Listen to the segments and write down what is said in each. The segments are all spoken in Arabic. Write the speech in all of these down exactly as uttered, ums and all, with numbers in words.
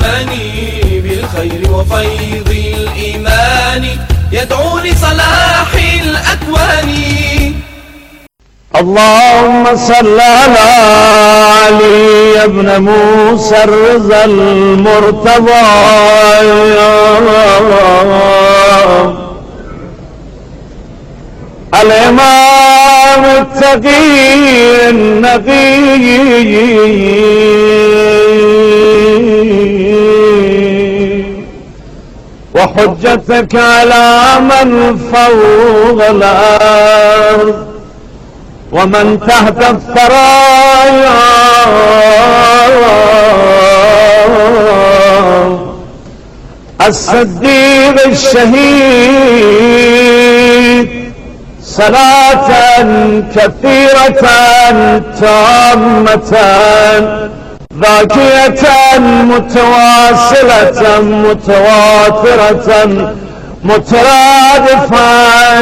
يتأمني بالخير وفيض الإيمان يدعو لصلاح الأكوان. اللهم صل على علي بن موسى الرضا المرتضى الإمام التقي النقي وحجتك على من فوق الأرض ومن تحت الثرايا الصديق الشهيد صلاة كثيرة تامة باقية متواصلة متواترة مترادفة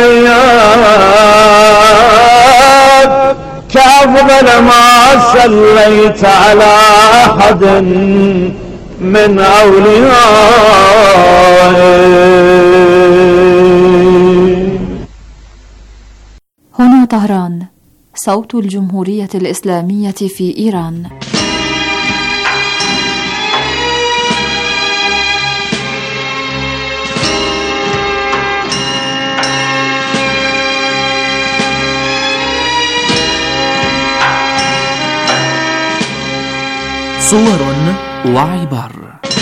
كأفضل ما صليت على أحد من أوليائه. هنا طهران، صوت الجمهورية الإسلامية في إيران. صور وعبر.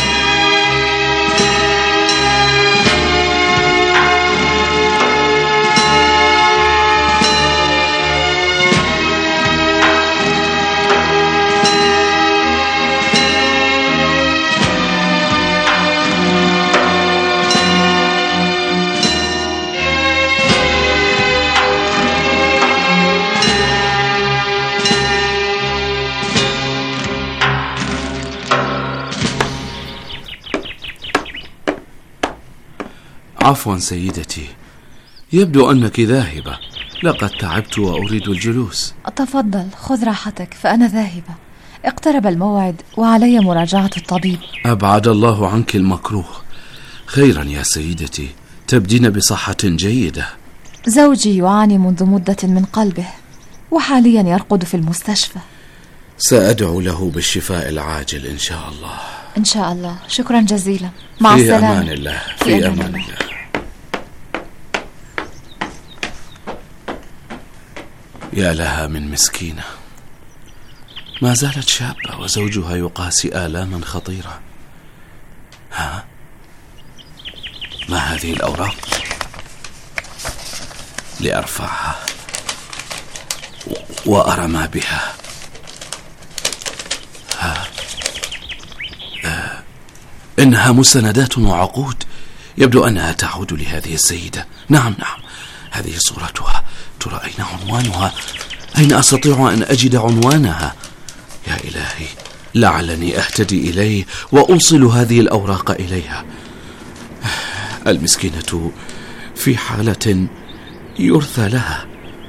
عفوا سيدتي، يبدو أنك ذاهبة، لقد تعبت وأريد الجلوس. تفضل، خذ راحتك فأنا ذاهبة، اقترب الموعد وعلي مراجعة الطبيب. أبعد الله عنك المكروه. خيرا يا سيدتي، تبدين بصحة جيدة. زوجي يعاني منذ مدة من قلبه وحاليا يرقد في المستشفى. سأدعو له بالشفاء العاجل إن شاء الله. إن شاء الله. شكرا جزيلا. مع في السلامة. أمان الله. في, في أمان, أمان الله. الله. يا لها من مسكينة، ما زالت شابة وزوجها يقاسي آلاما خطيرة. ها؟ ما هذه الأوراق؟ لأرفعها وأرى ما بها. ها؟ آه. إنها مستندات وعقود، يبدو أنها تعود لهذه السيدة. نعم نعم، هذه صورتها. ترى أين عنوانها؟ أين أستطيع أن أجد عنوانها؟ يا إلهي، لعلني أهتدي إليه وأوصل هذه الأوراق إليها. المسكينة في حالة يرثى لها،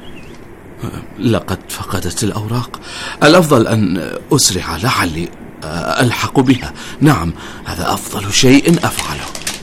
لقد فقدت الأوراق. الأفضل أن أسرع لعلي ألحق بها. نعم، هذا أفضل شيء أفعله.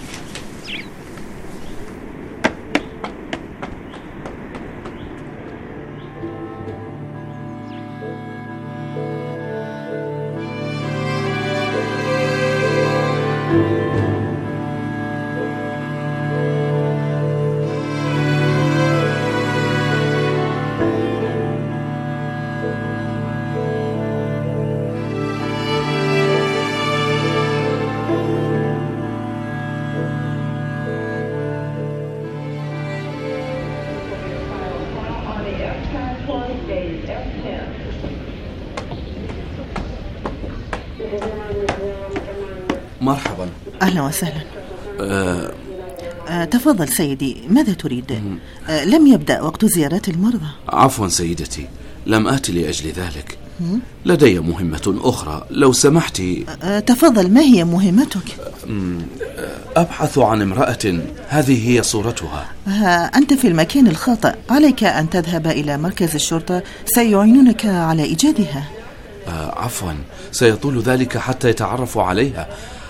مرحبا. أهلا وسهلا. أه أه تفضل سيدي، ماذا تريد؟ أه لم يبدأ وقت زيارات المرضى. عفوا سيدتي، لم آتي لأجل ذلك، لدي مهمة أخرى لو سمحت. أه تفضل، ما هي مهمتك؟ أبحث عن امرأة هذه هي صورتها. ها أنت في المكان الخاطئ، عليك أن تذهب إلى مركز الشرطة، سيعينونك على إيجادها. أه عفوا، سيطول ذلك حتى يتعرفوا عليها.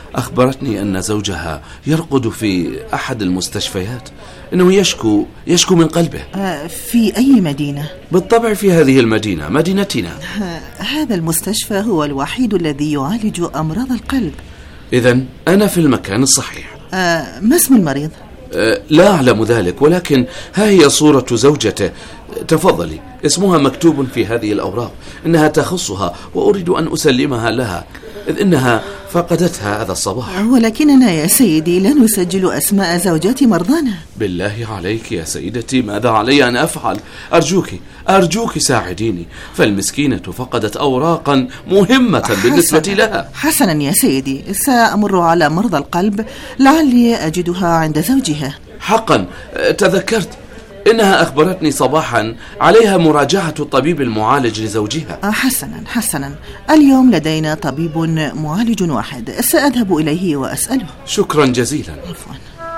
أخبرتني أن زوجها يرقد في أحد المستشفيات، إنه يشكو يشكو من قلبه. آه في أي مدينة؟ بالطبع في هذه المدينة، مدينتنا. آه هذا المستشفى هو الوحيد الذي يعالج أمراض القلب. إذن أنا في المكان الصحيح. آه ما اسم المريض؟ آه لا أعلم ذلك، ولكن ها هي صورة زوجته. تفضلي، اسمها مكتوب في هذه الأوراق، إنها تخصها وأريد أن أسلمها لها، إذ إنها فقدتها هذا الصباح. ولكننا يا سيدي لا نسجل أسماء زوجات مرضانا. بالله عليك يا سيدتي، ماذا علي أن أفعل؟ أرجوك أرجوك ساعديني، فالمسكينة فقدت أوراقا مهمة بالنسبة حسنا. لها. حسنا يا سيدي، سأمر على مرضى القلب لعلي أجدها عند زوجها. حقا تذكرت، إنها أخبرتني صباحا عليها مراجعة الطبيب المعالج لزوجها. حسنا حسنا، اليوم لدينا طبيب معالج واحد، سأذهب إليه وأسأله. شكرا جزيلا. عفوا.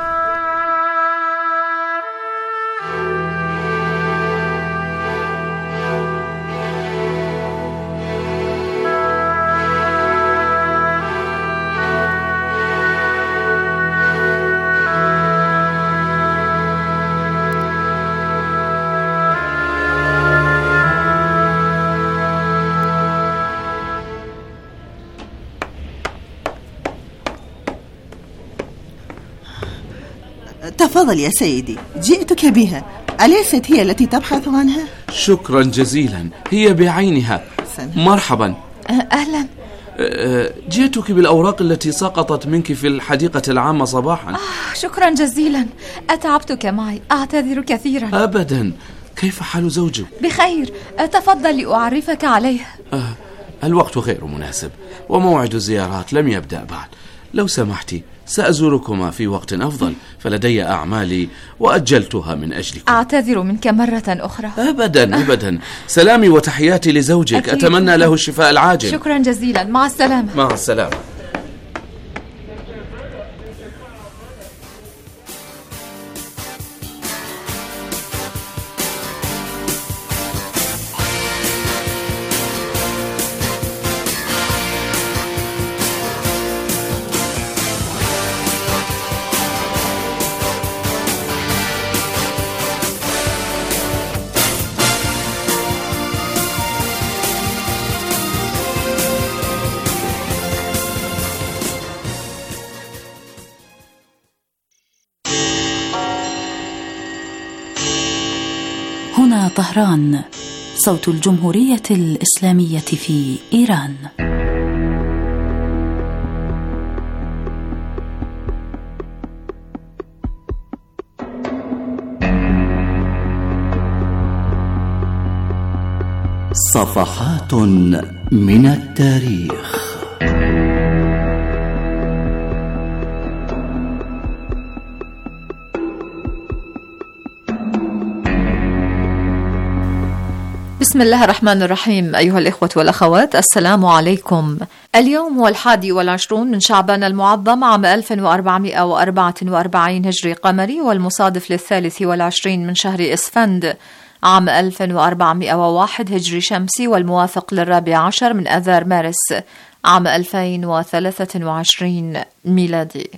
تفضل يا سيدي، جئتك بها، أليست هي التي تبحث عنها؟ شكرا جزيلا، هي بعينها. سنة. مرحبا. أهلا. جئتك بالأوراق التي سقطت منك في الحديقة العامة صباحا. آه شكرا جزيلا، أتعبتك معي، أعتذر كثيرا. أبدا، كيف حال زوجك؟ بخير، تفضل لأعرفك عليه. آه الوقت غير مناسب، وموعد الزيارات لم يبدأ بعد. لو سمحتي سأزوركما في وقت أفضل، فلدي أعمالي وأجلتها من أجلكم. أعتذر منك مرة أخرى. أبدا أبدا، سلامي وتحياتي لزوجك، أكيد. أتمنى له الشفاء العاجل. شكرا جزيلا، مع السلامة. مع السلامة. هنا طهران، صوت الجمهورية الإسلامية في إيران. صفحات من التاريخ. بسم الله الرحمن الرحيم. أيها الإخوة والأخوات، السلام عليكم. اليوم هو الحادي والعشرون من شعبان المعظم عام ألف وأربعمائة وأربعة وأربعين هجري قمري، والمصادف للثالث والعشرين من شهر إسفند عام ألف وأربعمائة وواحد هجري شمسي، والموافق للرابع عشر من أذار مارس عام ألفين وثلاثة وعشرين ميلادي.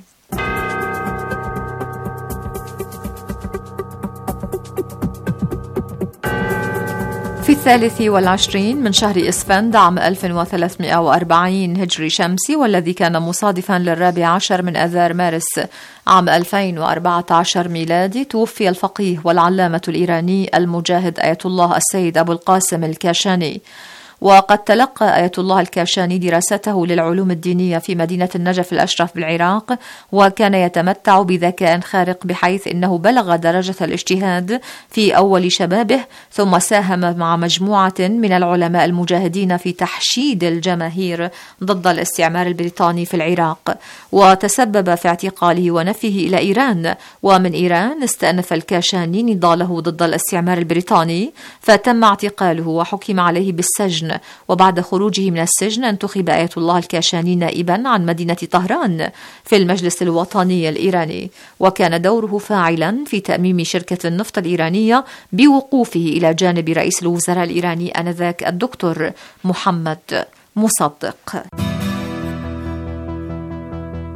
في الثالث والعشرين من شهر إسفند عام ألف وثلاثمائة وأربعين هجري شمسي، والذي كان مصادفا للرابع عشر من أذار مارس عام ألفين وأربعة عشر ميلادي، توفي الفقيه والعلامة الإيراني المجاهد آية الله السيد أبو القاسم الكاشاني. وقد تلقى آية الله الكاشاني دراسته للعلوم الدينية في مدينة النجف الأشرف بالعراق، وكان يتمتع بذكاء خارق بحيث إنه بلغ درجة الاجتهاد في أول شبابه، ثم ساهم مع مجموعة من العلماء المجاهدين في تحشيد الجماهير ضد الاستعمار البريطاني في العراق، وتسبب في اعتقاله ونفيه إلى إيران. ومن إيران استأنف الكاشاني نضاله ضد الاستعمار البريطاني، فتم اعتقاله وحكم عليه بالسجن. وبعد خروجه من السجن انتخب آية الله الكاشاني نائبا عن مدينة طهران في المجلس الوطني الإيراني، وكان دوره فاعلا في تأميم شركة النفط الإيرانية بوقوفه إلى جانب رئيس الوزراء الإيراني آنذاك الدكتور محمد مصدق.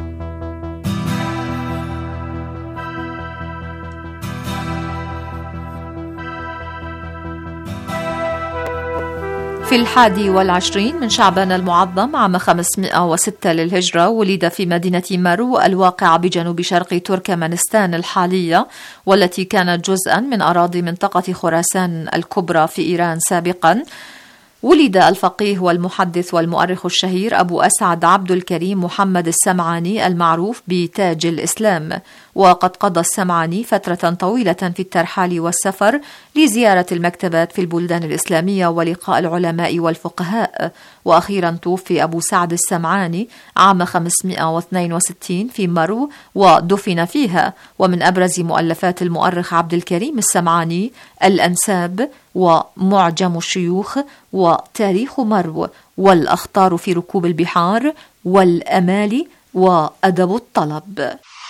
في الحادي والعشرين من شعبان المعظم عام خمسمائة وستة للهجرة ولد في مدينة مارو الواقعة بجنوب شرق تركمانستان الحالية، والتي كانت جزءا من أراضي منطقة خراسان الكبرى في إيران سابقا، ولد الفقيه والمحدث والمؤرخ الشهير أبو أسعد عبد الكريم محمد السمعاني المعروف بتاج الإسلام. وقد قضى السمعاني فترة طويلة في الترحال والسفر لزيارة المكتبات في البلدان الإسلامية ولقاء العلماء والفقهاء. وأخيرا توفي أبو سعد السمعاني عام خمسمائة واثنين وستين في مارو ودفن فيها. ومن أبرز مؤلفات المؤرخ عبد الكريم السمعاني الأنساب ومعجم الشيوخ وتاريخ مارو والأخطار في ركوب البحار والأمال وأدب الطلب.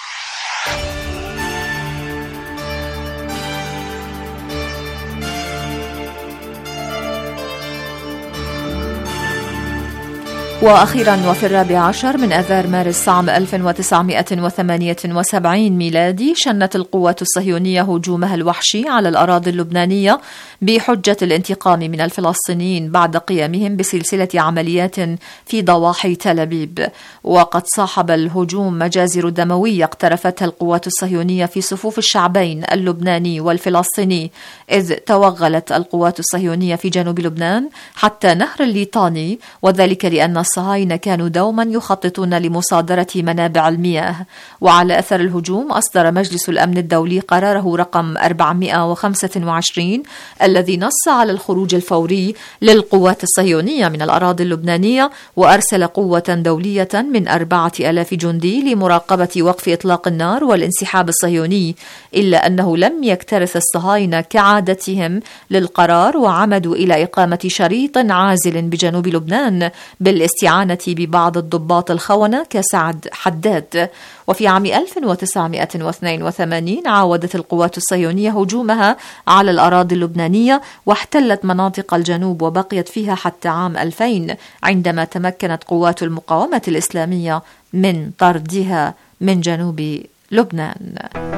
وأخيرا وفي الرابع عشر من أذار مارس عام ألف وتسعمائة وثمانية وسبعين ميلادي شنت القوات الصهيونية هجومها الوحشي على الأراضي اللبنانية بحجة الانتقام من الفلسطينيين بعد قيامهم بسلسلة عمليات في ضواحي تل أبيب. وقد صاحب الهجوم مجازر دموية اقترفتها القوات الصهيونية في صفوف الشعبين اللبناني والفلسطيني، إذ توغلت القوات الصهيونية في جنوب لبنان حتى نهر الليطاني، وذلك لأن الصهاينة كانوا دوما يخططون لمصادرة منابع المياه. وعلى أثر الهجوم أصدر مجلس الأمن الدولي قراره رقم أربعمائة وخمسة وعشرين الذي نص على الخروج الفوري للقوات الصهيونية من الأراضي اللبنانية، وأرسل قوة دولية من أربعة آلاف جندي لمراقبة وقف إطلاق النار والانسحاب الصهيوني، إلا أنه لم يكترث الصهاينة كعادتهم للقرار، وعمدوا إلى إقامة شريط عازل بجنوب لبنان بالاستعانة ببعض الضباط الخونة كسعد حداد. وفي عام ألف وتسعمائة واثنين وثمانين عاودت القوات الصهيونية هجومها على الأراضي اللبنانية واحتلت مناطق الجنوب، وبقيت فيها حتى عام ألفين عندما تمكنت قوات المقاومة الإسلامية من طردها من جنوب لبنان.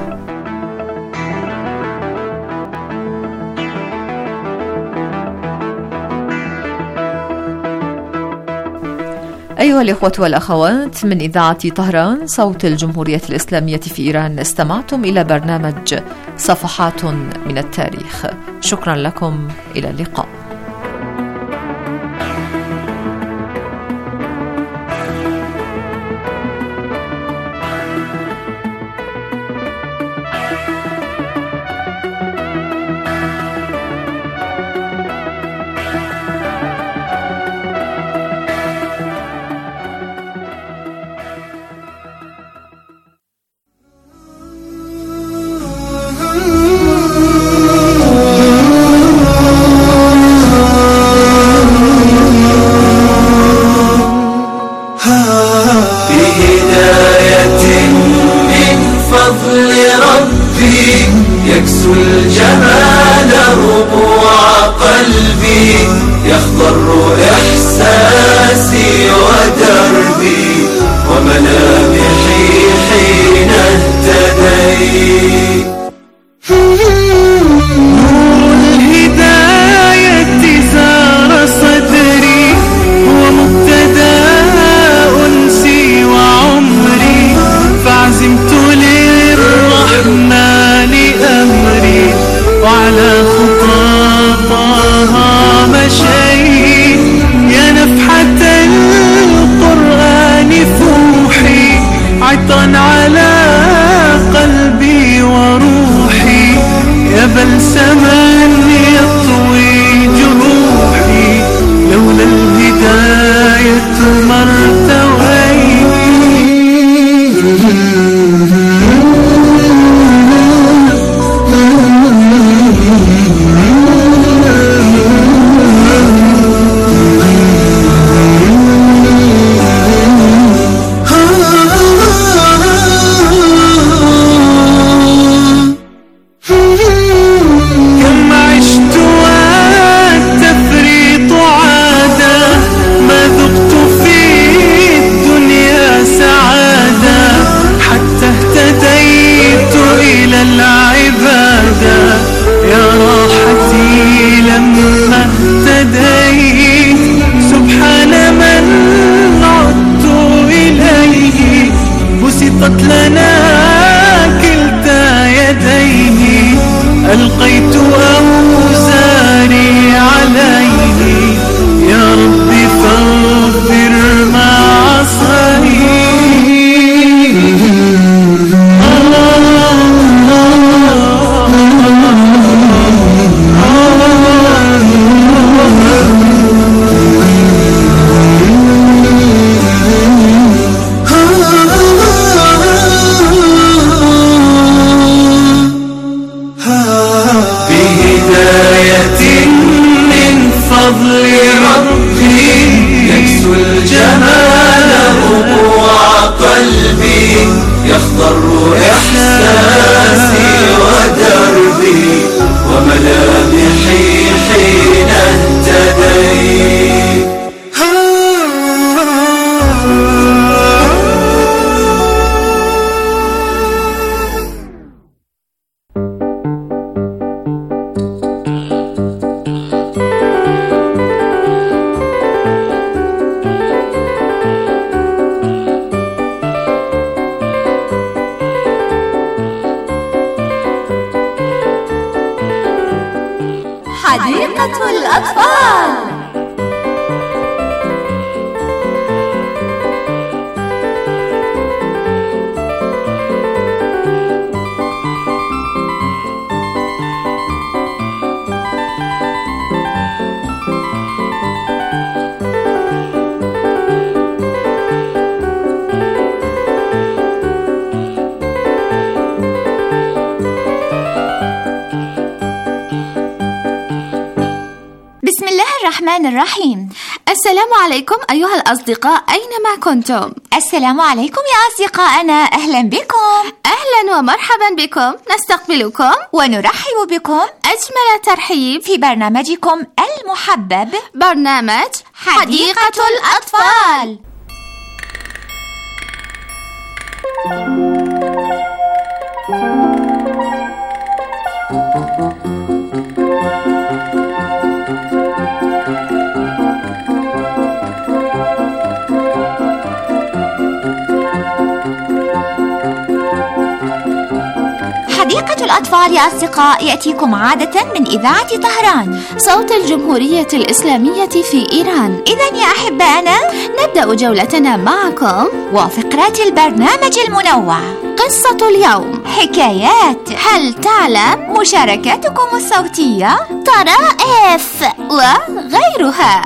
أيها الإخوة والأخوات، من إذاعة طهران صوت الجمهورية الإسلامية في إيران استمعتم إلى برنامج صفحات من التاريخ. شكرا لكم، إلى اللقاء. بسطت لنا كلتا يديه، ألقيت أوزاري عليه، يا ربي فاغفر معصاني. يخضر إحساسي ودربي وملامحي حين اهتديت. حديقة الأطفال. بسم الله الرحمن الرحيم. السلام عليكم أيها الأصدقاء أينما كنتم. السلام عليكم يا أصدقائنا، أهلا بكم. أهلا ومرحبا بكم، نستقبلكم ونرحب بكم أجمل ترحيب في برنامجكم المحبب، برنامج حديقة, حديقة الأطفال. حديقة الأطفال يا أصدقاء يأتيكم عادة من إذاعة طهران، صوت الجمهورية الإسلامية في إيران. إذن يا أحبائنا نبدأ جولتنا معكم وفقرات البرنامج المنوع، قصة اليوم، حكايات، هل تعلم، مشاركاتكم الصوتية، طرائف وغيرها.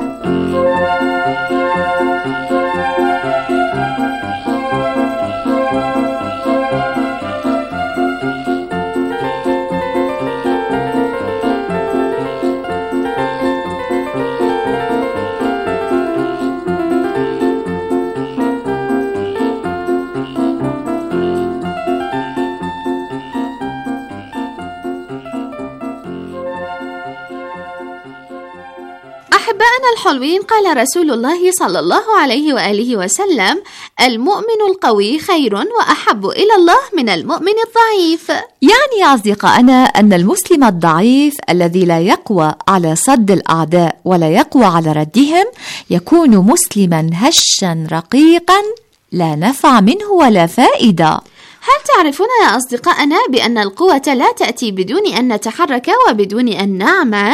أحبائنا الحلوين، قال رسول الله صلى الله عليه وآله وسلم: المؤمن القوي خير وأحب إلى الله من المؤمن الضعيف. يعني يا أصدقائنا أن المسلم الضعيف الذي لا يقوى على صد الأعداء ولا يقوى على ردهم يكون مسلما هشا رقيقا لا نفع منه ولا فائدة. هل تعرفون يا أصدقائنا بأن القوة لا تأتي بدون أن نتحرك وبدون أن نعمل؟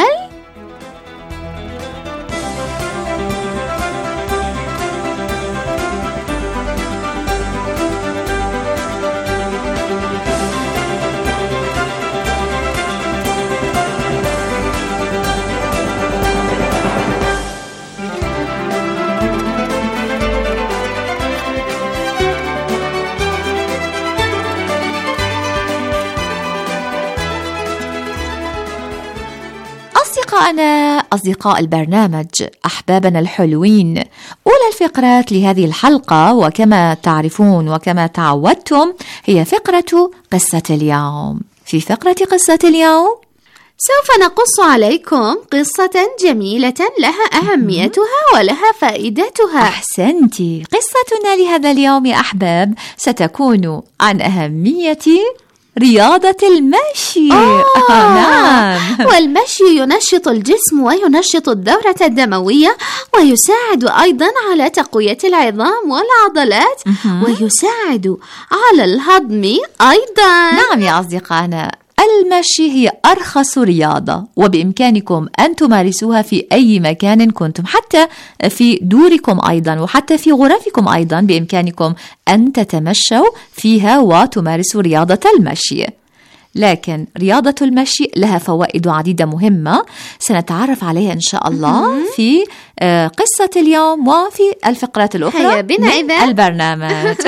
أصدقائنا، أصدقاء البرنامج، أحبابنا الحلوين، أولى الفقرات لهذه الحلقة وكما تعرفون وكما تعودتم هي فقرة قصة اليوم. في فقرة قصة اليوم سوف نقص عليكم قصة جميلة لها أهميتها ولها فائدتها. أحسنتي، قصتنا لهذا اليوم يا أحباب ستكون عن أهمية رياضة المشي. آه. نعم. والمشي ينشط الجسم وينشط الدورة الدموية ويساعد أيضا على تقوية العظام والعضلات ويساعد على الهضم أيضا. نعم يا أصدقائنا، المشي هي أرخص رياضة وبإمكانكم أن تمارسوها في أي مكان كنتم، حتى في دوركم أيضا وحتى في غرفكم أيضا بإمكانكم أن تتمشوا فيها وتمارسوا رياضة المشي. لكن رياضة المشي لها فوائد عديدة مهمة سنتعرف عليها إن شاء الله في قصة اليوم وفي الفقرات الأخرى من البرنامج.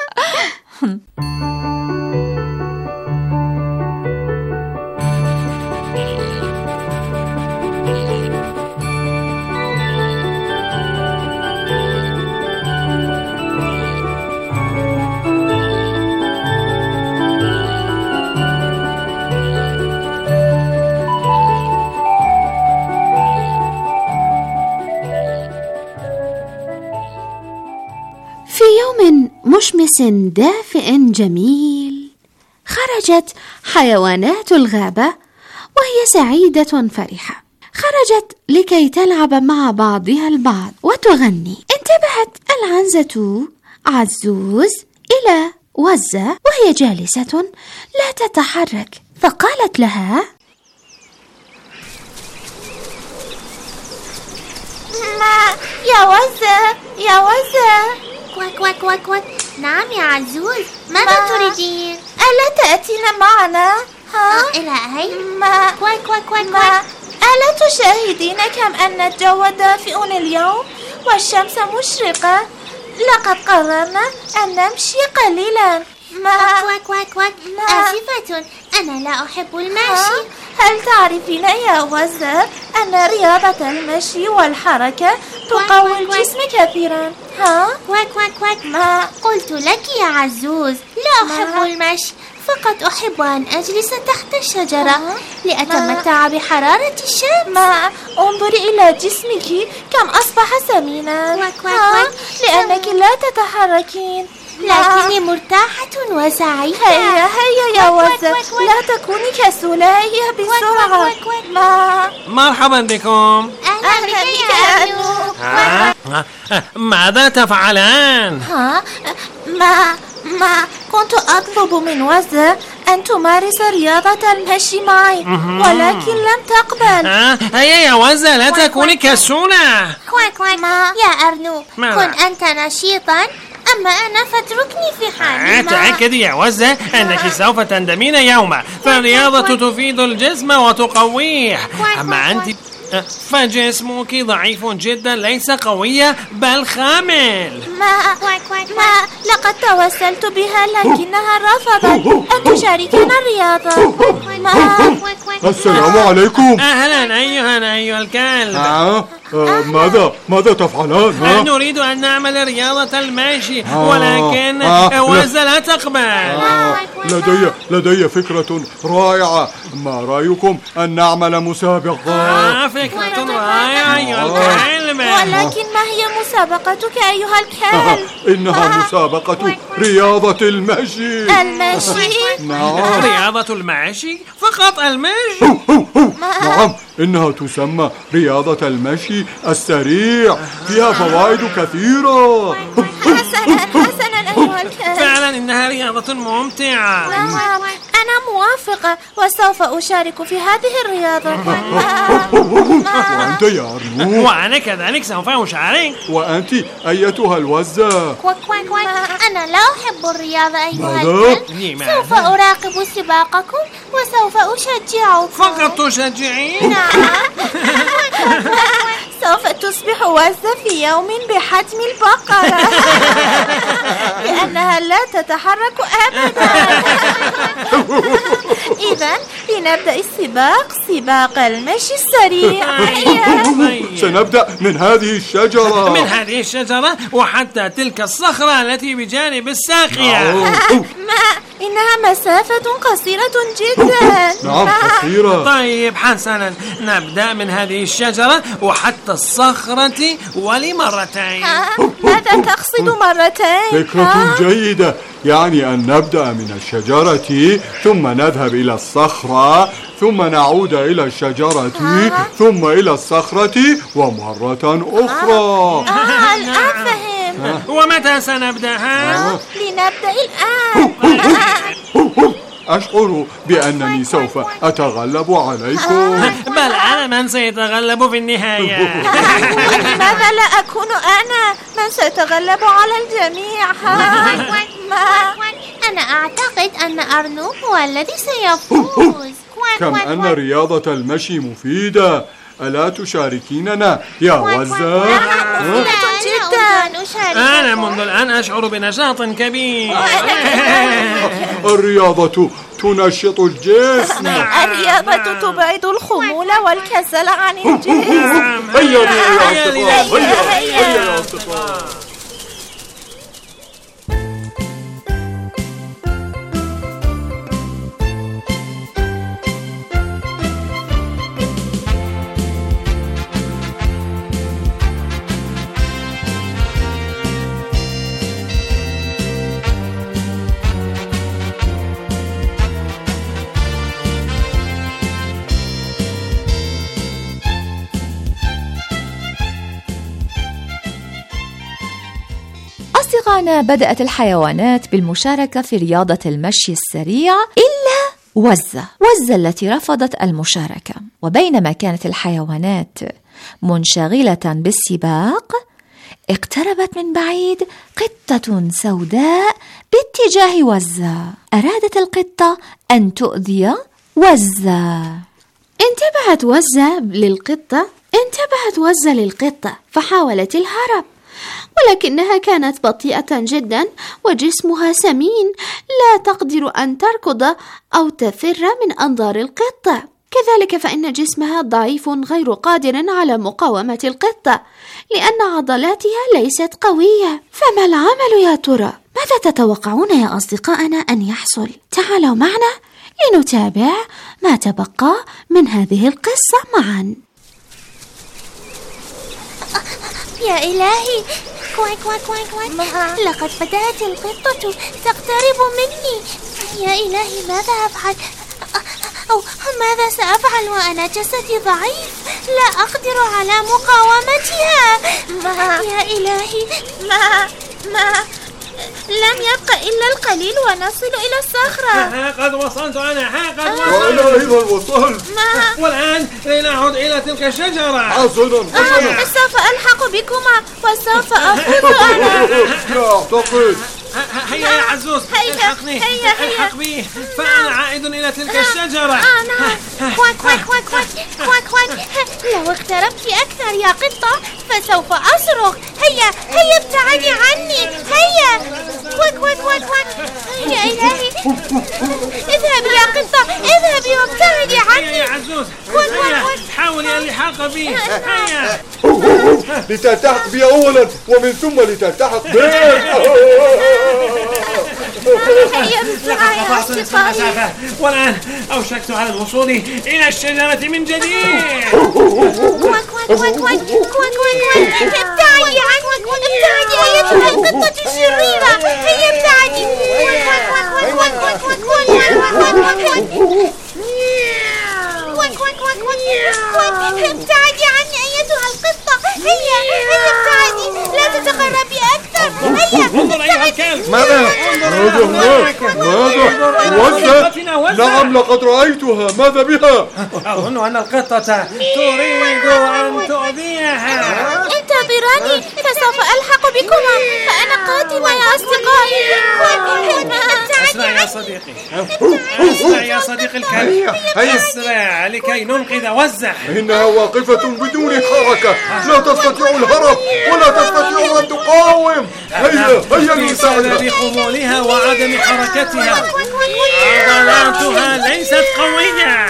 في يوم مشمس دافئ جميل خرجت حيوانات الغابة وهي سعيدة فرحة. خرجت لكي تلعب مع بعضها البعض وتغني. انتبهت العنزة عزوز إلى وزة وهي جالسة لا تتحرك، فقالت لها: ما يا وزة يا وزة. كواك كواك كواك كواك. نعم يا عزوز، ماذا تريدين؟ ألا تأتين معنا؟ ها؟ آه إلى أين؟ ما كواك كواك كواك كواك. ألا تشاهدين كم أن الجو دافئ اليوم والشمس مشرقة؟ لقد قررنا أن نمشي قليلا. ما كواك كواك كواك. آسفة، أنا لا أحب المشي. هل تعرفين يا وزة أن رياضة المشي والحركة تقوي الجسم كثيرا؟ ها؟ كواك كواك كواك. ما قلت لك يا عزوز لا أحب المشي، فقط أحب أن أجلس تحت الشجرة لأتمتع بحرارة الشمس. ما انظري إلى جسمك كم أصبح سمينا. كواك كواك كواك. لأنك لا تتحركين، لكني مرتاحة وسعيدة. هيا هيا يا وزة، لا تكوني كسولة، هيا بسرعة. ما مرحبا بكم. أهلا بك يا أنو. ماذا تفعلان؟ ها؟ ما ما كنت أطلب من وزة أن تمارس رياضة المشي معي، ولكن لم تقبل. هيا يا وزة، لا تكوني كسولة. كواك كواك. يا أرنوب، كن أنت نشيطا، أما أنا فاتركني في حالي. تأكدي يا وزة أنك سوف تندمين يوما، فالرياضة تفيد الجسم وتقويه. أما أنت فجسمك ضعيف جدا، ليس قوية بل خامل. ما ما لقد توسلت بها لكنها رفضت أن تشاركنا الرياضة. ما السلام عليكم. أهلا أيها أيها الكلب. آه. آه. ماذا ماذا تفعلان؟ آه. نريد أن نعمل رياضة المشي، ولكن آه. وزة لا تقبل. آه. لدي لدي فكرة رائعة. ما رأيكم أن نعمل مسابقة؟ آه. فكرة رائعة أيها الكلب. ولكن ما هي مسابقتك أيها الكلب؟ إنها مسابقة رياضة المشي. المشي؟ نعم. رياضة المشي؟ فقط المشي؟ نعم، إنها تسمى رياضة المشي السريع، فيها فوائد كثيرة. حسنا حسنا أيها الكلب. فعلا إنها رياضة ممتعة. نعم، أنا موافقة وسوف أشارك في هذه الرياضة. وأنت يا أرنوب؟ وأنا كذلك سوف أشارك. وأنت أيتها الوزة؟ كواك كواك كواك. أنا لا أحب الرياضة أيها الكلب. سوف أراقب سباقكم وسوف أشجعكم. فقط تشجعين؟ نعم. سوف تصبح وزة في يوم بحجم البقرة لأنها لا تتحرك أبدا. إذن لنبدأ السباق، سباق المشي السريع. سنبدأ من هذه الشجرة. من هذه الشجرة وحتى تلك الصخرة التي بجانب الساقية. ما إنها مسافة قصيرة جدا. نعم قصيرة. طيب حسنا، نبدأ من هذه الشجرة وحتى الصخرة ولمرتين. ما ماذا تقصد مرتين؟ فكرة جيدة، يعني أن نبدأ من الشجرة ثم نذهب إلى الصخرة ثم نعود إلى الشجرة ثم إلى الصخرة ومرة أخرى. آه الآن فهم. ومتى سنبدأ؟ لنبدأ الآن. أشعر بأنني سوف أتغلب عليكم. بل أنا من سيتغلب في النهاية. لماذا لا أكون أنا من سيتغلب على الجميع؟ ما أنا أعتقد أن أرنوب هو الذي سيفوز. كم أن رياضة المشي مفيدة، ألا تشاركيننا يا وزة؟ أنا منذ الآن أشعر بنشاط كبير. الرياضة تنشط الجسم. الرياضة تبعد الخمول والكسل عن الجسم. هيا يا أصدقاء، هيا يا أصدقاء. أصدقائنا، بدأت الحيوانات بالمشاركة في رياضة المشي السريع إلا وزة وزة التي رفضت المشاركة. وبينما كانت الحيوانات منشغلة بالسباق، اقتربت من بعيد قطة سوداء باتجاه وزة. أرادت القطة أن تؤذي وزة. انتبهت وزة للقطة انتبهت وزة للقطة فحاولت الهرب، ولكنها كانت بطيئة جدا وجسمها سمين، لا تقدر أن تركض أو تفر من أنظار القطة. كذلك فإن جسمها ضعيف غير قادر على مقاومة القطة، لأن عضلاتها ليست قوية. فما العمل يا ترى؟ ماذا تتوقعون يا أصدقائنا أن يحصل؟ تعالوا معنا لنتابع ما تبقى من هذه القصة معا. يا إلهي، كواك كواك كواك كواك، لقد بدأت القطة تقترب مني. يا إلهي، ماذا أفعل؟ أو ماذا سأفعل وأنا جسدي ضعيف، لا أقدر على مقاومتها. ما يا إلهي، ما ما لم يبقى إلا القليل ونصل إلى الصخرة. ها قد وصلت أنا. ها قد وصلت. وأنا أيضا وصلت. والآن لنعود إلى تلك الشجرة. حسنا حسنا. سوف ألحق بكما وسوف أفوز أنا. لا أعتقد. هيا يا عزوز، الحقني. الحق بي، فأنا عائد إلى تلك الشجرة. آه نعم. كواك كواك كواك كواك كواك. لو اقتربت أكثر يا قطة فسوف أصرخ. هيا هيا ابتعدي عني. هيا كواك كواك كواك كواك. يا إلهي، اذهبي يا قطة، اذهبي وابتعدي عني. هيا يا عزوز، هيا حاولي اللحاق بي. هيا لتلتحق بي أولا ومن ثم لتلتحق بي. هيا بسرعة يا أصدقائي. والآن أوشكت على الوصول إلى الشجرة من جديد. كواك كواك كواك كواك كواك كواك. ابتعدي عني، ابتعدي أيتها القطة الشريرة. هيا ابتعدي. كواك كواك كواك كواك كواك كواك كواك كواك كواك كواك. ابتعدي عني أيتها القطة. هيا هيا ابتعدي، لا تتقربي أكثر. هيا انظر أيها الكلب. ماذا؟ ماذا هناك؟ ماذا؟ وزة؟ نعم لقد رأيتها. ماذا بها؟ أظن أن القطة تريد أن تؤذيها. انتظراني فسوف ألحق بكما، فأنا قادمة يا أصدقائي. اسمع يا صديقي، اسمع يا صديقي الكلب، اسرع لكي ننقذ وزة. إنها واقفة بدون حركة، لا تستطيع الهرب ولا تستطيع أن تقاوم. هيا هيا لنساعدها. بخمولها وعدم حركتها، عضلاتها ليست قوية.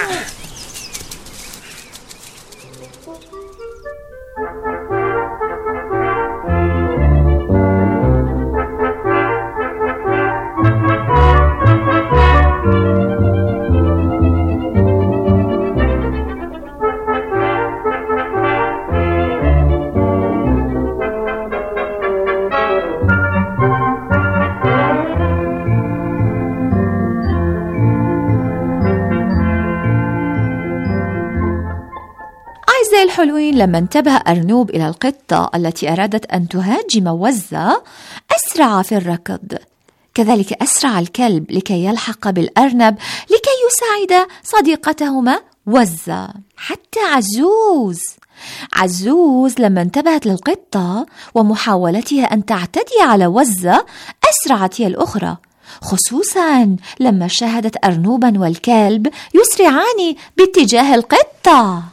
الحلوين، لما انتبه أرنوب إلى القطة التي أرادت أن تهاجم وزة أسرع في الركض. كذلك أسرع الكلب لكي يلحق بالأرنب لكي يساعد صديقتهما وزة. حتى عزوز عزوز لما انتبهت للقطة ومحاولتها أن تعتدي على وزة أسرعت هي الأخرى، خصوصا لما شاهدت أرنوبا والكلب يسرعان باتجاه القطة.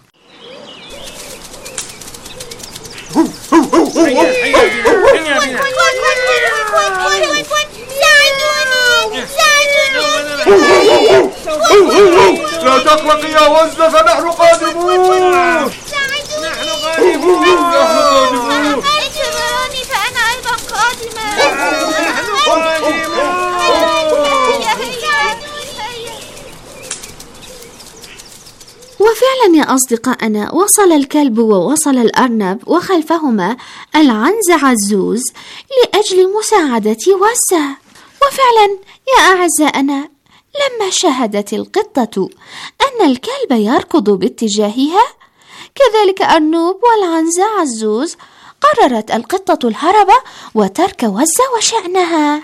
لا تقلقي يا وزة فنحن قادمون. نحن قادمون. انتظروني فأنا أيضا قادمة. نحن قادمون. وفعلا يا أصدقائنا وصل الكلب ووصل الأرنب وخلفهما العنز عزوز لأجل مساعدة وزة. وفعلا يا أعزائنا لما شاهدت القطة أن الكلب يركض باتجاهها كذلك أرنوب والعنز عزوز، قررت القطة الهرب وترك وزة وشأنها.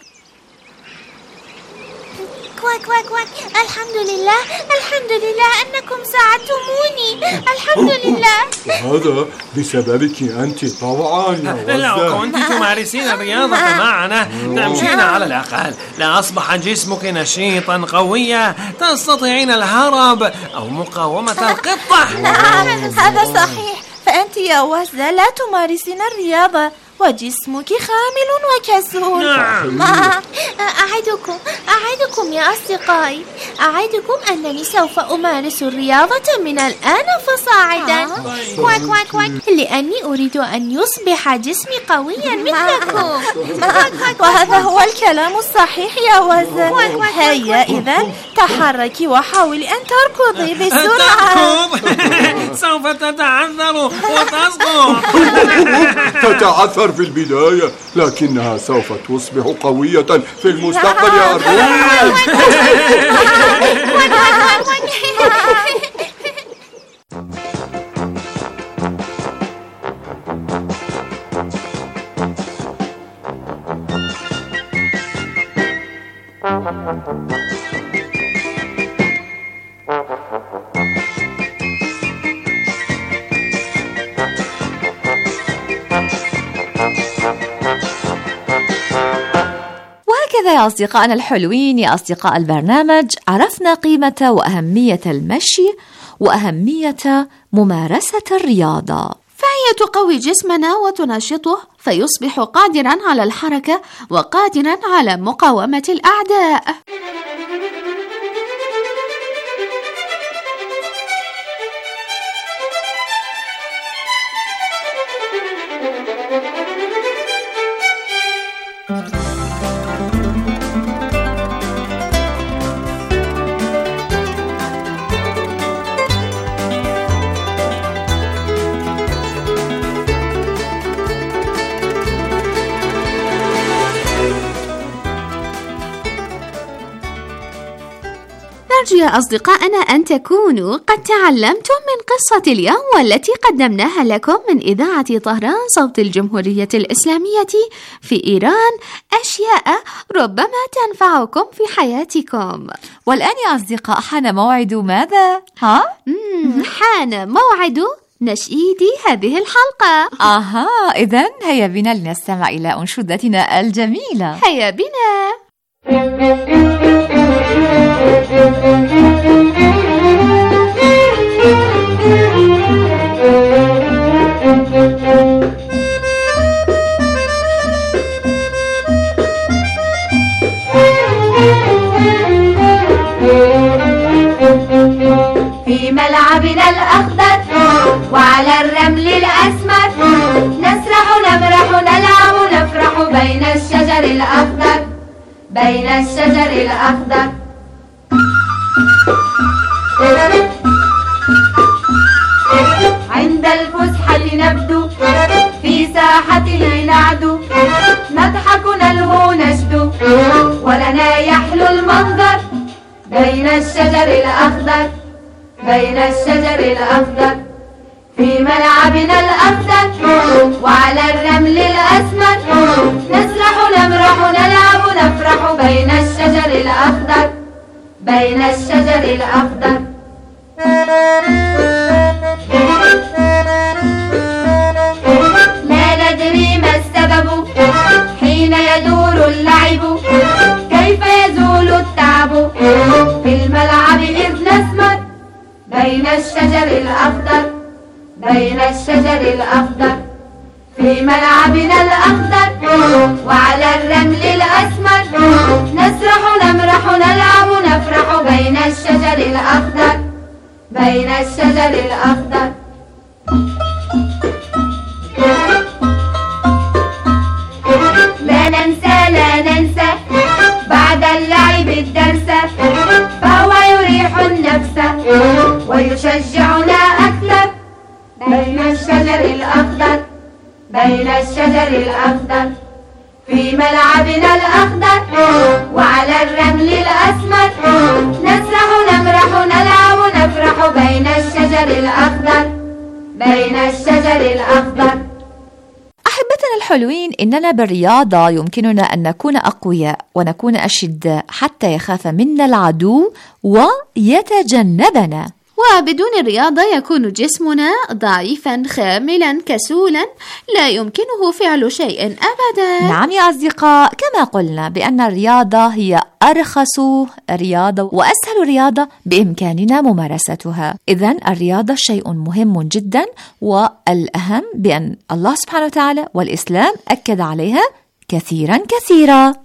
كواك كواك كواك. الحمد لله الحمد لله أنكم ساعدتموني، الحمد لله. وهذا بسببك أنت طبعا يا وزة. لو كنت تمارسين الرياضة معنا تمشين على الأقل لأصبح جسمك نشيطا قويا تستطيعين الهرب أو مقاومة القطة. نعم هذا صحيح، فأنت يا وزة لا تمارسين الرياضة وجسمك خامل وكسول. نعم. أعدكم أعدكم يا أصدقائي، أعدكم أنني سوف أمارس الرياضة من الآن فصاعدا. كواك كواك كواك، لأني أريد أن يصبح جسمي قويا مثلكم. وهذا هو الكلام الصحيح يا وزة. هيا إذن تحركي وحاولي أن تركضي بسرعة. سوف تتعثر وتسقط. تتعثر في البداية لكنها سوف تصبح قوية في المستقبل يا أرنوب. وهكذا يا أصدقائنا الحلوين، يا أصدقاء البرنامج، عرفنا قيمة وأهمية المشي وأهمية ممارسة الرياضة، فهي تقوي جسمنا وتنشطه فيصبح قادرا على الحركة وقادرا على مقاومة الأعداء. نرجو يا أصدقائنا أن تكونوا قد تعلمتم من قصة اليوم والتي قدمناها لكم من إذاعة طهران صوت الجمهورية الإسلامية في إيران أشياء ربما تنفعكم في حياتكم. والآن يا أصدقاء حان موعد ماذا؟ ها؟ حان موعد نشيد هذه الحلقة. آها، إذن هيا بنا لنستمع إلى أنشودتنا الجميلة. هيا بنا. في ملعبنا الأخضر وعلى الرمل الأسمر نسرح نمرح نلعب نفرح بين الشجر الأخضر بين الشجر الأخضر. عند الفسحة نبدو في ساحتنا نعدو نضحك نلهو نشدو ولنا يحلو المنظر بين الشجر الأخضر بين الشجر الأخضر. في ملعبنا الأخضر وعلى الرمل الأسمر نسرح نمرح نلعب نفرح بين الشجر الأخضر بين الشجر الأخضر. لا ندري ما السبب حين يدور اللعب كيف يزول التعب في الملعب إذ نسمر بين الشجر الأخضر بين الشجر الأخضر في ملعبنا الأخضر وعلى الرمل الأسمر نسرح نمرح نلعب نفرح بين الشجر الأخضر بين الشجر الأخضر. لا ننسى لا ننسى بعد اللعب الدرس فهو يريح النفس ويشجعنا أكثر بين الشجر الأخضر بين الشجر الأخضر في ملعبنا الأخضر وعلى الرمل الأسمر نسرح نمرح نلعب نفرح بين الشجر الأخضر بين الشجر الأخضر. أحبتنا الحلوين، إننا بالرياضة يمكننا أن نكون أقوياء ونكون أشداء حتى يخاف منا العدو ويتجنبنا. وبدون الرياضة يكون جسمنا ضعيفا خاملا كسولا لا يمكنه فعل شيء أبدا. نعم يا أصدقاء، كما قلنا بأن الرياضة هي أرخص رياضة وأسهل رياضة بإمكاننا ممارستها. إذن الرياضة شيء مهم جدا، والأهم بأن الله سبحانه وتعالى والإسلام أكد عليها كثيرا كثيرا.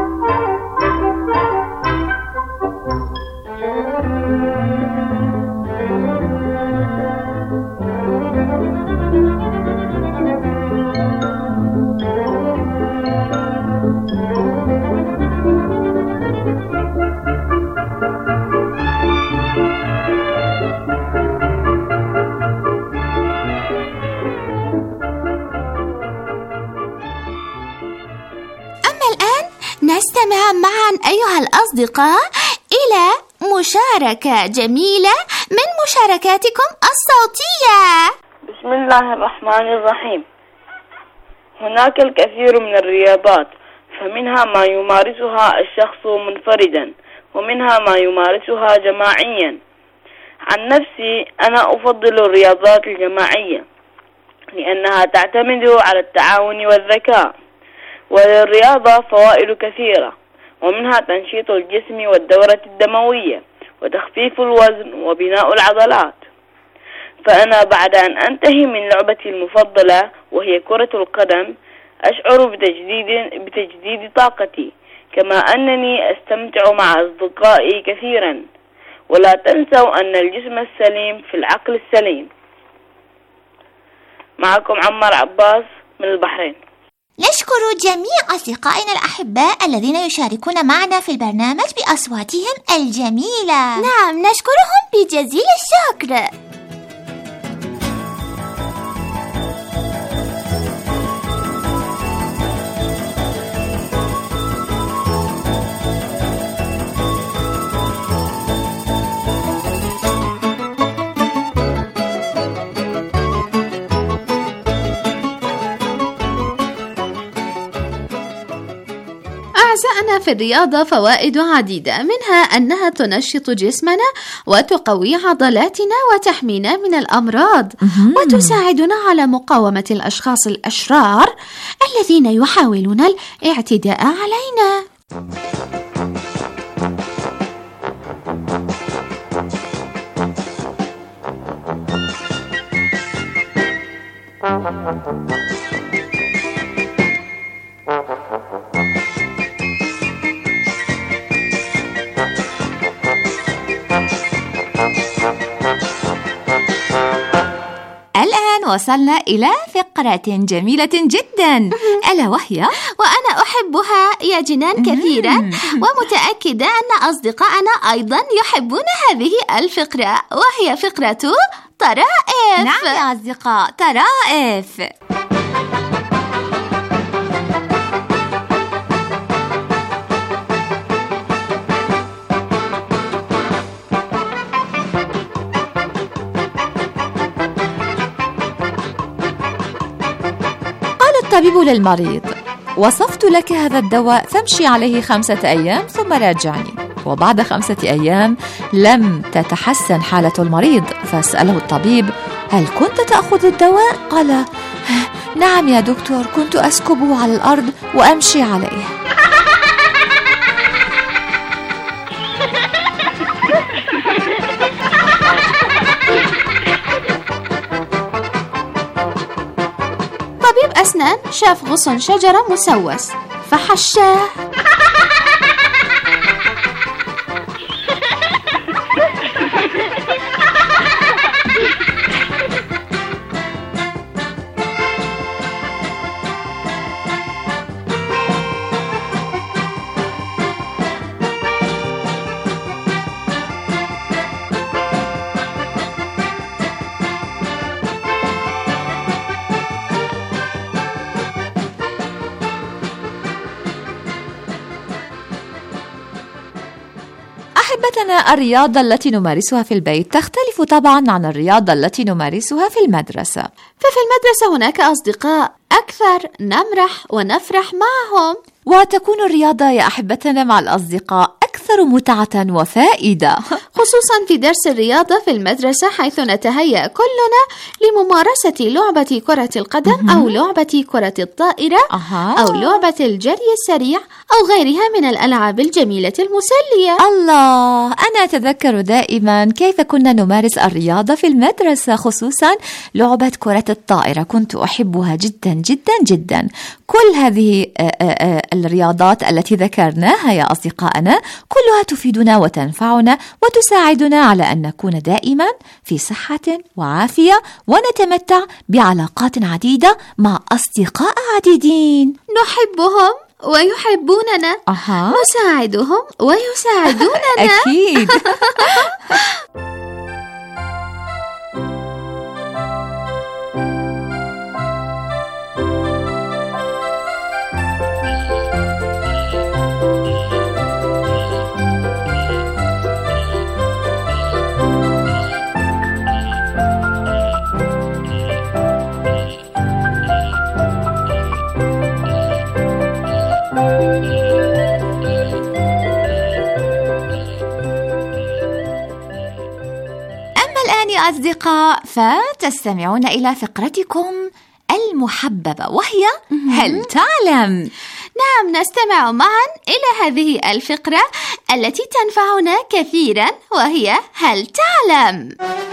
نستمع معا أيها الأصدقاء إلى مشاركة جميلة من مشاركاتكم الصوتية. بسم الله الرحمن الرحيم. هناك الكثير من الرياضات، فمنها ما يمارسها الشخص منفردا ومنها ما يمارسها جماعيا. عن نفسي أنا أفضل الرياضات الجماعية لأنها تعتمد على التعاون والذكاء، وللرياضة فوائد كثيرة، ومنها تنشيط الجسم والدورة الدموية وتخفيف الوزن وبناء العضلات. فأنا بعد أن أنتهي من لعبتي المفضلة وهي كرة القدم أشعر بتجديد, بتجديد طاقتي، كما أنني أستمتع مع أصدقائي كثيرا. ولا تنسوا أن الجسم السليم في العقل السليم. معكم عمار عباس من البحرين. نشكر جميع أصدقائنا الأحباء الذين يشاركون معنا في البرنامج بأصواتهم الجميلة. نعم، نشكرهم بجزيل الشكر. أعزائنا، في الرياضة فوائد عديدة، منها أنها تنشط جسمنا وتقوي عضلاتنا وتحمينا من الأمراض وتساعدنا على مقاومة الأشخاص الأشرار الذين يحاولون الاعتداء علينا. الآن وصلنا إلى فقرة جميلة جدا، ألا وهي وأنا أحبها يا جنان كثيرا، ومتأكدة أن أصدقائنا أيضا يحبون هذه الفقرة، وهي فقرة طرائف. نعم يا أصدقاء، طرائف. الطبيب للمريض: وصفت لك هذا الدواء فامشي عليه خمسة أيام ثم راجعني. وبعد خمسة أيام لم تتحسن حالة المريض، فسأله الطبيب: هل كنت تأخذ الدواء؟ قال: نعم يا دكتور، كنت أسكبه على الأرض وأمشي عليه. طبيب أسنان شاف غصن شجرة مسوس فحشاه. أحبتنا، الرياضة التي نمارسها في البيت تختلف طبعا عن الرياضة التي نمارسها في المدرسة. ففي المدرسة هناك أصدقاء أكثر، نمرح ونفرح معهم. وتكون الرياضة يا أحبتنا مع الأصدقاء أكثر متعة وفائدة، خصوصا في درس الرياضة في المدرسة، حيث نتهيأ كلنا لممارسة لعبة كرة القدم أو لعبة كرة الطائرة أو لعبة الجري السريع أو غيرها من الألعاب الجميلة المسلية. الله، أنا أتذكر دائما كيف كنا نمارس الرياضة في المدرسة، خصوصا لعبة كرة الطائرة، كنت أحبها جدا جدا جدا. كل هذه الرياضات التي ذكرناها يا أصدقائنا كلها تفيدنا وتنفعنا وتساعدنا على أن نكون دائما في صحة وعافية ونتمتع بعلاقات عديدة مع أصدقاء عديدين نحبهم ويحبوننا، أها. نساعدهم ويساعدوننا. أكيد. أصدقاء، فتستمعون إلى فقرتكم المحببة وهي هل تعلم؟ نعم، نستمع معا إلى هذه الفقرة التي تنفعنا كثيرا وهي هل تعلم؟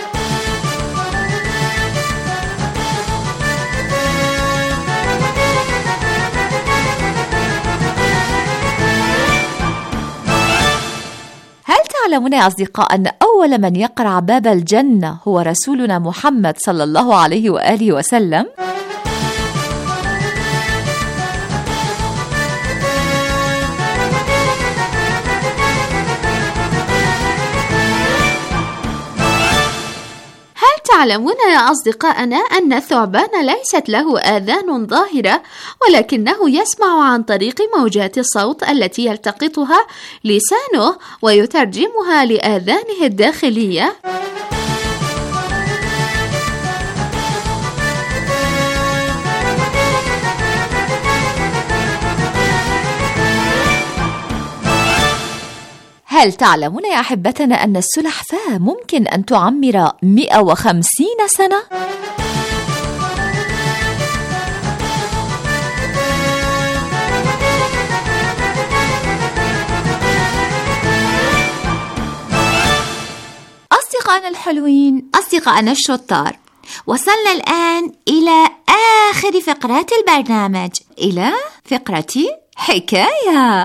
هل تعلمون يا أصدقاء أن أول من يقرع باب الجنة هو رسولنا محمد صلى الله عليه وآله وسلم؟ تعلمون يا أصدقائنا أن الثعبان ليست له آذان ظاهرة، ولكنه يسمع عن طريق موجات الصوت التي يلتقطها لسانه ويترجمها لآذانه الداخلية. هل تعلمون يا أحبتنا أن السلحفاة ممكن أن تعمر مئة وخمسين سنة؟ أصدقائنا الحلوين، أصدقائنا الشطار، وصلنا الآن إلى آخر فقرات البرنامج، إلى فقرة حكاية.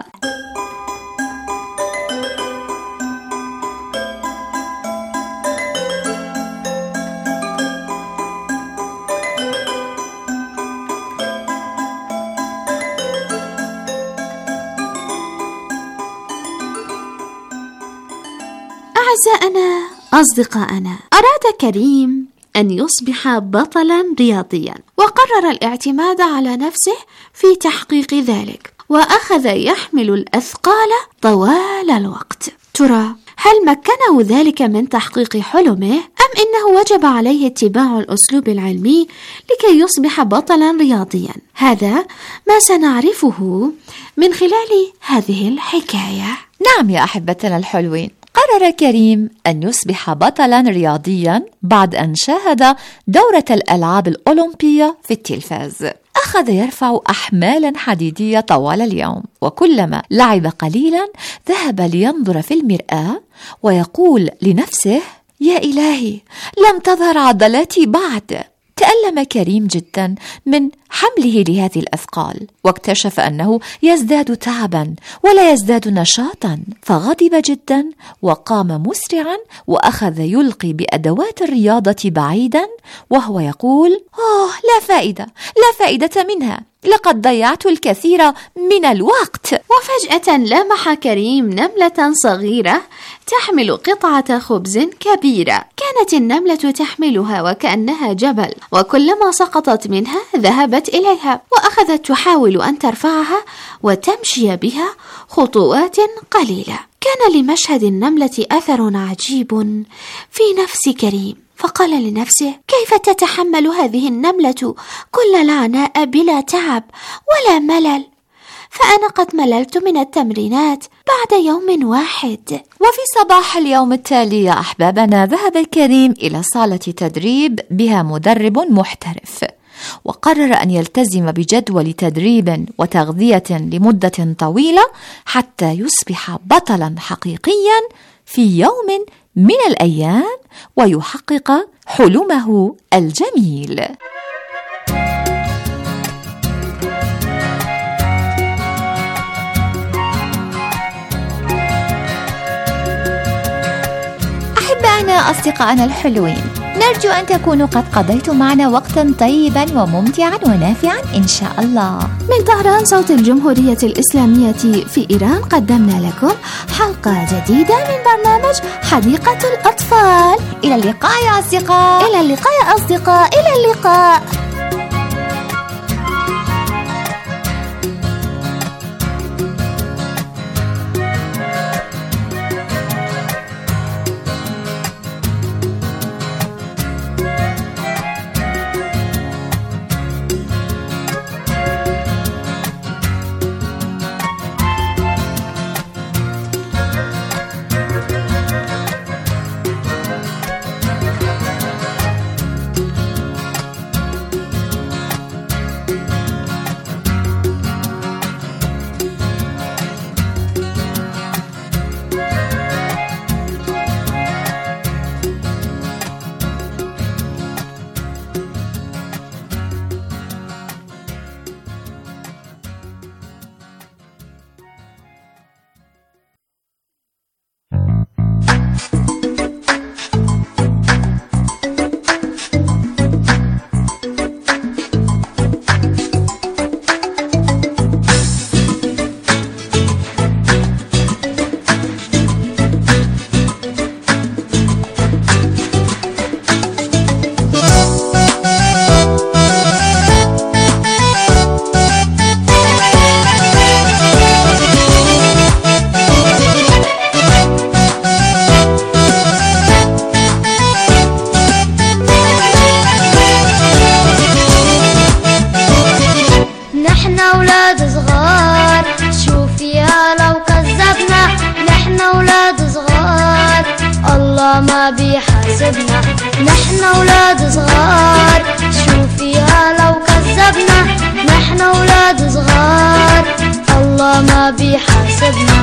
أعزائنا أصدقائنا، أراد كريم أن يصبح بطلا رياضيا، وقرر الاعتماد على نفسه في تحقيق ذلك، وأخذ يحمل الأثقال طوال الوقت. ترى هل مكنه ذلك من تحقيق حلمه، أم إنه وجب عليه اتباع الأسلوب العلمي لكي يصبح بطلا رياضيا. هذا ما سنعرفه من خلال هذه الحكاية. نعم يا أحبتنا الحلوين، قرر كريم أن يصبح بطلا رياضيا بعد أن شاهد دورة الألعاب الأولمبية في التلفاز. أخذ يرفع أحمالا حديدية طوال اليوم، وكلما لعب قليلا ذهب لينظر في المرآة ويقول لنفسه: يا إلهي، لم تظهر عضلاتي بعد. تألم كريم جدا من حمله لهذه الأثقال، واكتشف أنه يزداد تعبا ولا يزداد نشاطا، فغضب جدا وقام مسرعا وأخذ يلقي بأدوات الرياضة بعيدا وهو يقول: آه لا فائدة، لا فائدة منها، لقد ضيعت الكثير من الوقت. وفجأة لمح كريم نملة صغيرة تحمل قطعة خبز كبيرة. كانت النملة تحملها وكأنها جبل، وكلما سقطت منها ذهبت إليها وأخذت تحاول أن ترفعها وتمشي بها خطوات قليلة. كان لمشهد النملة أثر عجيب في نفس كريم، فقال لنفسه: كيف تتحمل هذه النملة كل العناء بلا تعب ولا ملل؟ فأنا قد مللت من التمرينات بعد يوم واحد. وفي صباح اليوم التالي يا أحبابنا ذهب كريم إلى صالة تدريب بها مدرب محترف، وقرر أن يلتزم بجدول تدريب وتغذية لمدة طويلة حتى يصبح بطلا حقيقيا في يوم من الأيام ويحقق حلمه الجميل. أحبائنا أصدقائنا الحلوين، نرجو أن تكونوا قد قضيتم معنا وقتا طيبا وممتعا ونافعا إن شاء الله. من طهران صوت الجمهورية الإسلامية في إيران قدمنا لكم حلقة جديدة من برنامج حديقة الأطفال. إلى اللقاء يا أصدقاء. إلى اللقاء يا أصدقاء. إلى اللقاء. ما بيحاسبنا، نحن ولاد صغار، شوفيها لو كذبنا، نحن ولاد صغار، الله ما بيحاسبنا.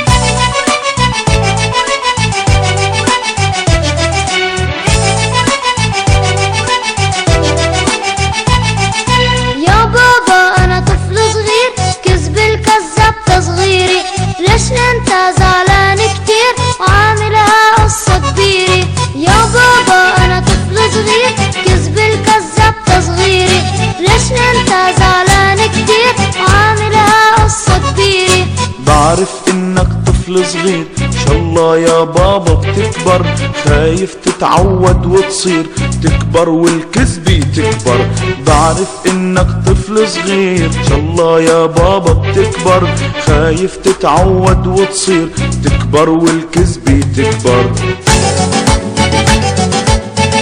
يا بابا أنا طفل صغير، كذب الكذاب تصغيري، ليش انت زعلان كتير وعاملها قصة كبيرة؟ يا بابا أنا طفل صغير، كذب الكذاب تصغيري، ليش انت زعلان كتير وعاملها قصة كبيرة؟ بعرف انك طفل صغير، ان شاء الله يا بابا بتكبر، خايف تتعود وتصير تكبر والكذبة تكبر. بعرف انك طفل صغير، ان شاء الله يا بابا بتكبر، خايف تتعود وتصير تكبر والكذبة تكبر.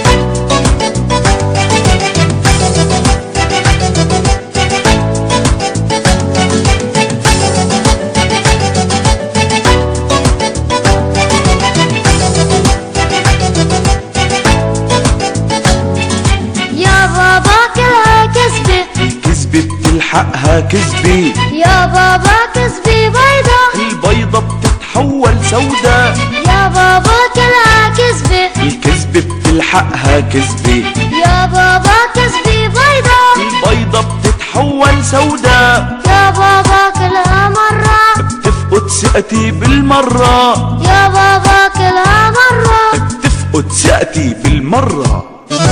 بتلحقها كذبة. يا بابا كذبة بيضة، البيضة بتتحول سودا. يا بابا كلها كذبة، الكذبة بتلحقها كذبة. يا بابا كذبة بيضة، البيضة بتتحول سودا. يا بابا كلها مرة، بتفقد ثقتي بالمرة. يا بابا كلها مرة، بتفقد ثقتي بالمرة.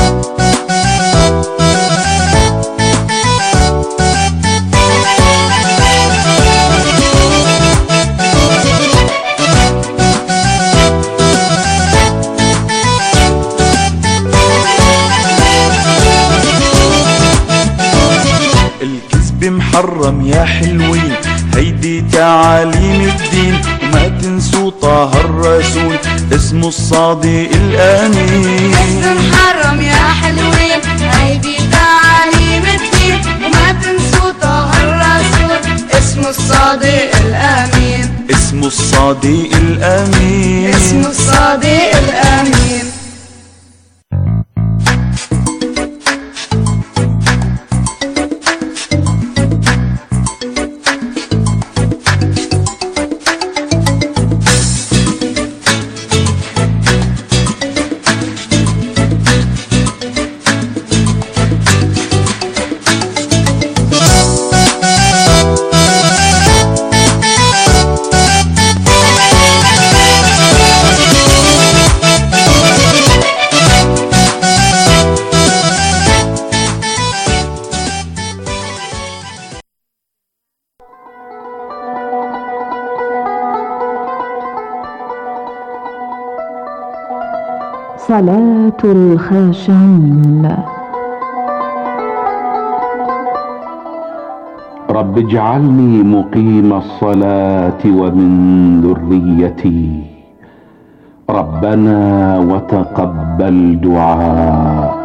محرم يا حلوين، هيدي تعاليم الدين، وما تنسوا طه الرسول اسمه الصادق الأمين. اسم محرم يا حلوين، هيدي تعاليم الدين، وما تنسوا طه الرسول اسمه الصادق الأمين. اسمه الصادق الأمين. اسمه الصادق الأمين. صلاة الخاشعين. رب اجعلني مقيم الصلاة ومن ذريتي، ربنا وتقبل دعاء.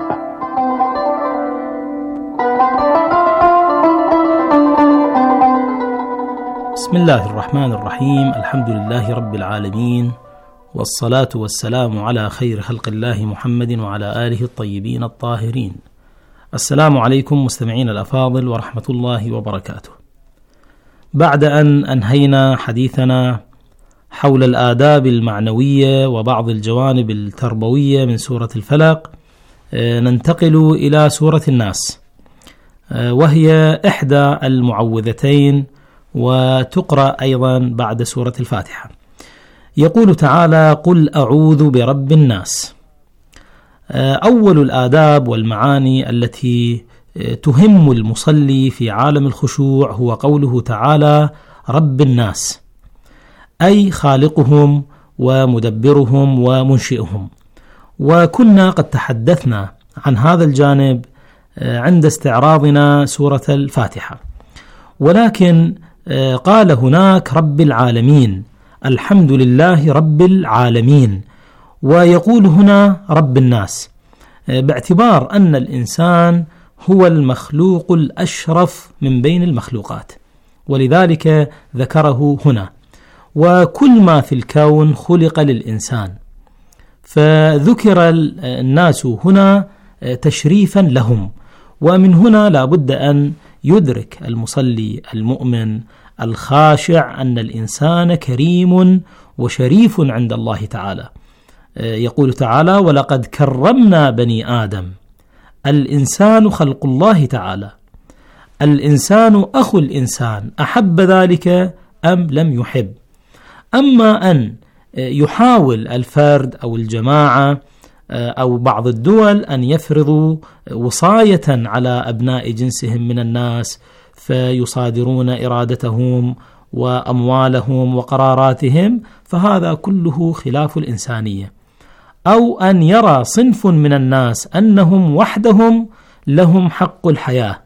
بسم الله الرحمن الرحيم، الحمد لله رب العالمين، والصلاة والسلام على خير خلق الله محمد وعلى آله الطيبين الطاهرين. السلام عليكم مستمعين الأفاضل ورحمة الله وبركاته. بعد أن أنهينا حديثنا حول الآداب المعنوية وبعض الجوانب التربوية من سورة الفلق، ننتقل إلى سورة الناس، وهي إحدى المعوذتين وتقرأ أيضا بعد سورة الفاتحة. يقول تعالى: قل أعوذ برب الناس. أول الآداب والمعاني التي تهم المصلي في عالم الخشوع هو قوله تعالى: رب الناس، أي خالقهم ومدبرهم ومنشئهم. وكنا قد تحدثنا عن هذا الجانب عند استعراضنا سورة الفاتحة، ولكن قال هناك رب العالمين، الحمد لله رب العالمين، ويقول هنا رب الناس، باعتبار أن الإنسان هو المخلوق الأشرف من بين المخلوقات، ولذلك ذكره هنا. وكل ما في الكون خلق للإنسان، فذكر الناس هنا تشريفا لهم. ومن هنا لا بد أن يدرك المصلي المؤمن الخاشع أن الإنسان كريم وشريف عند الله تعالى. يقول تعالى: ولقد كرمنا بني آدم. الإنسان خلق الله تعالى، الإنسان أخو الإنسان، أحب ذلك أم لم يحب. أما أن يحاول الفرد أو الجماعة أو بعض الدول أن يفرضوا وصاية على أبناء جنسهم من الناس فيصادرون إرادتهم وأموالهم وقراراتهم، فهذا كله خلاف الإنسانية. أو أن يرى صنف من الناس أنهم وحدهم لهم حق الحياة،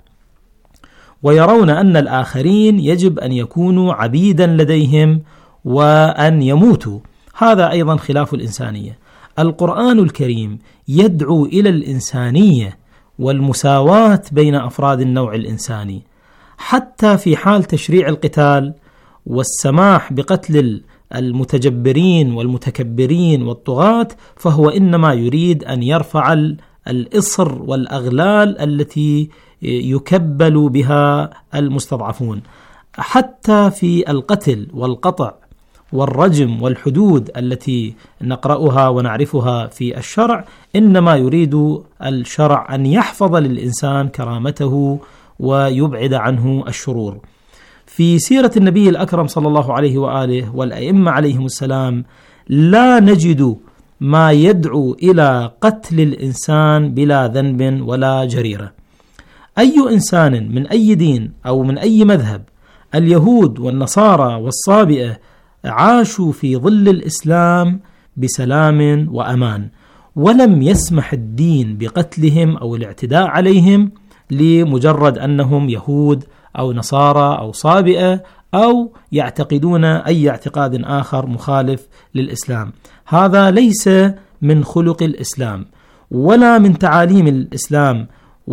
ويرون أن الآخرين يجب أن يكونوا عبيدا لديهم وأن يموتوا، هذا أيضا خلاف الإنسانية. القرآن الكريم يدعو إلى الإنسانية والمساواة بين أفراد النوع الإنساني، حتى في حال تشريع القتال والسماح بقتل المتجبرين والمتكبرين والطغاة، فهو إنما يريد أن يرفع الإصر والأغلال التي يكبل بها المستضعفون. حتى في القتل والقطع والرجم والحدود التي نقرأها ونعرفها في الشرع، إنما يريد الشرع أن يحفظ للإنسان كرامته ويبعد عنه الشرور. في سيرة النبي الأكرم صلى الله عليه وآله والأئمة عليهم السلام لا نجد ما يدعو إلى قتل الإنسان بلا ذنب ولا جريرة. أي إنسان من أي دين أو من أي مذهب، اليهود والنصارى والصابئة عاشوا في ظل الإسلام بسلام وأمان، ولم يسمح الدين بقتلهم أو الاعتداء عليهم لمجرد أنهم يهود أو نصارى أو صابئة أو يعتقدون أي اعتقاد آخر مخالف للإسلام. هذا ليس من خلق الإسلام ولا من تعاليم الإسلام.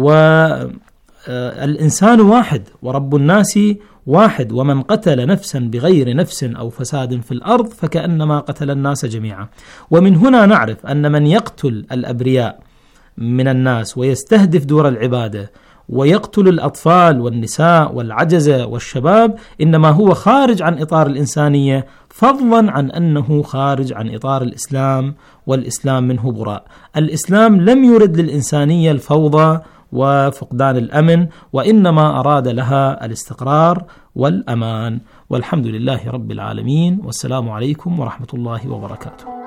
والإنسان واحد ورب الناس واحد، ومن قتل نفسا بغير نفس أو فساد في الأرض فكأنما قتل الناس جميعا. ومن هنا نعرف أن من يقتل الأبرياء من الناس ويستهدف دور العبادة ويقتل الأطفال والنساء والعجزة والشباب إنما هو خارج عن إطار الإنسانية، فضلا عن أنه خارج عن إطار الإسلام، والإسلام منه براء. الإسلام لم يرد للإنسانية الفوضى وفقدان الأمن، وإنما أراد لها الاستقرار والأمان. والحمد لله رب العالمين، والسلام عليكم ورحمة الله وبركاته.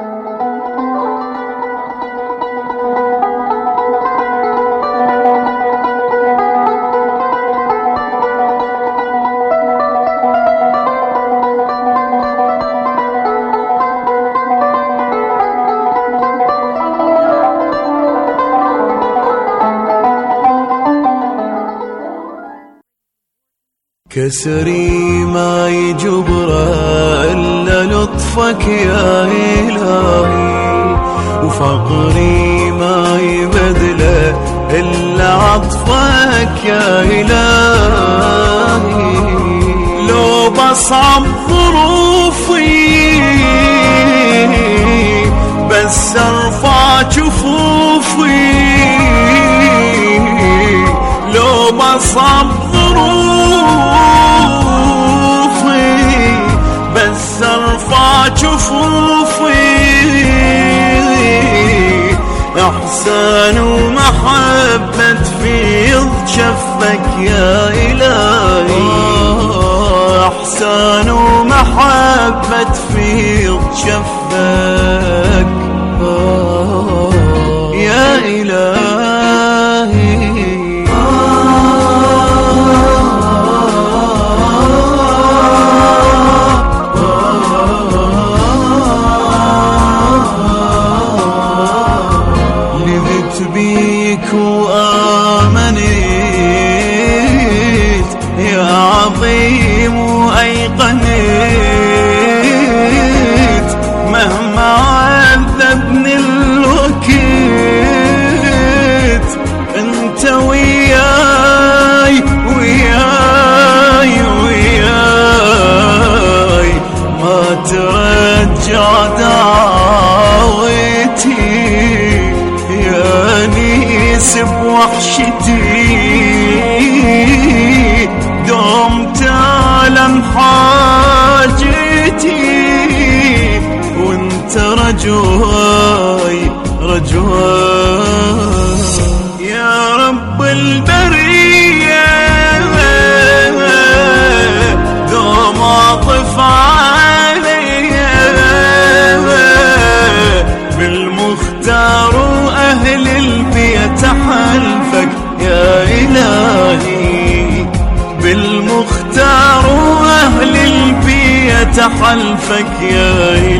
كسري ما يجبره إلا لطفك يا إلهي، وفقري ما يبدله إلا عطفك يا إلهي. لو بصعب ظروفي بس ارفع جفوفي، لو بصعب بس ارفع جفوفي، احسان ومحبة فيض شفك يا إلهي، احسان ومحبة فيض شفك يا إلهي. بيك وآمنيت يا عظيم وأيقنيت، مهما عذبني الوقت انت وياي وياي وياي، ما ترجع دعوتي يانيس بوحشتي، دوم تعلم حاجتي وانت رجواي رجواي يا رب البرية، دوم عطف علي بالمختار أهل البيت حلفك يا إلهي، بالمختار أهل البيت حلفك يا إلهي.